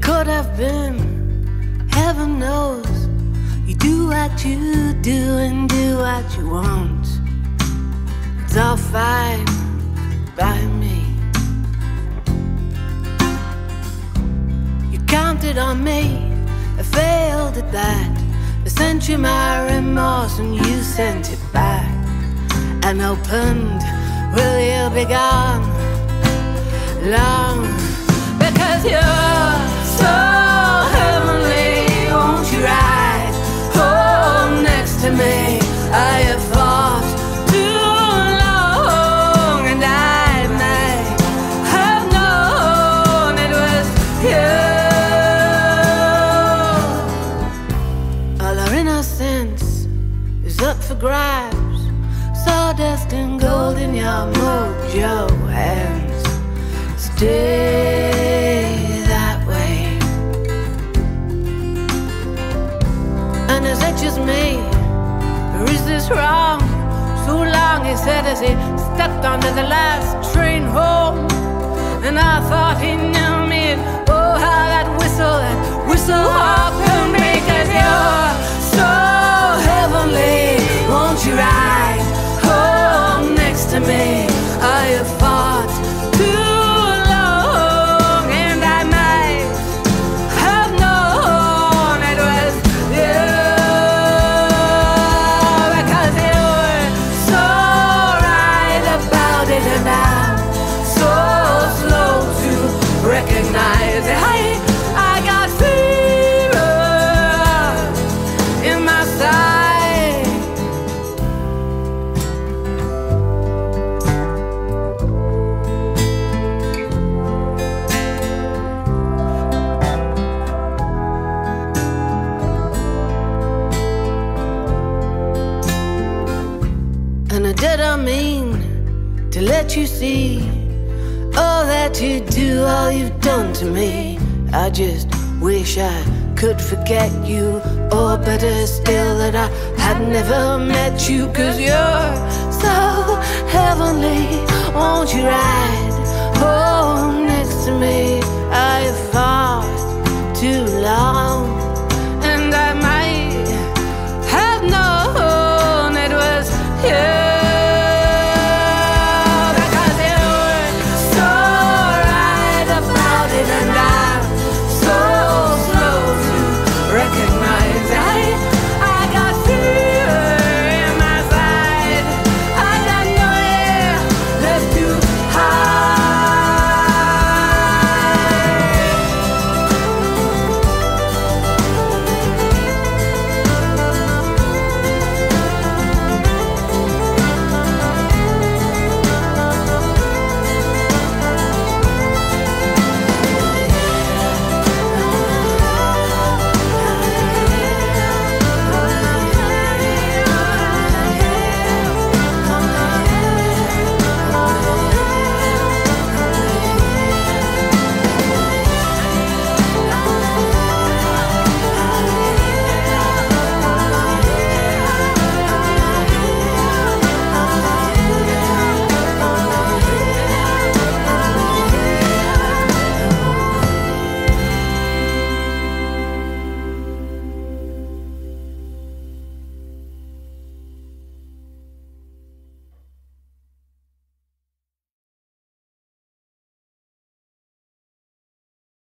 could have been, heaven knows. You do what you do and do what you want. It's all fine by me. You counted on me, I failed at that. I sent you my remorse and you sent it back. And opened, will you be gone long? Because you're so heavenly, won't you ride home next to me? I have fought too long, and I may have known it was you. All our innocence is up for grabs, sawdust and gold in your mojo hands. Stay that way. And is it just me, or is this wrong? So long, he said as he stepped onto the last train home. And I thought he knew me, and oh how that whistle harpooned me. 'Cause you're so heavenly, won't you ride home next to me? I have fought too long, and I might have known it was you. Because you were so right about it, and I'm so slow to recognize it. I got fever in my side. And I didn't mean to let you see all that you do, all you've done to me. I just wish I could forget you, or better still that I had never met you. 'Cause you're so heavenly, won't you ride home next to me?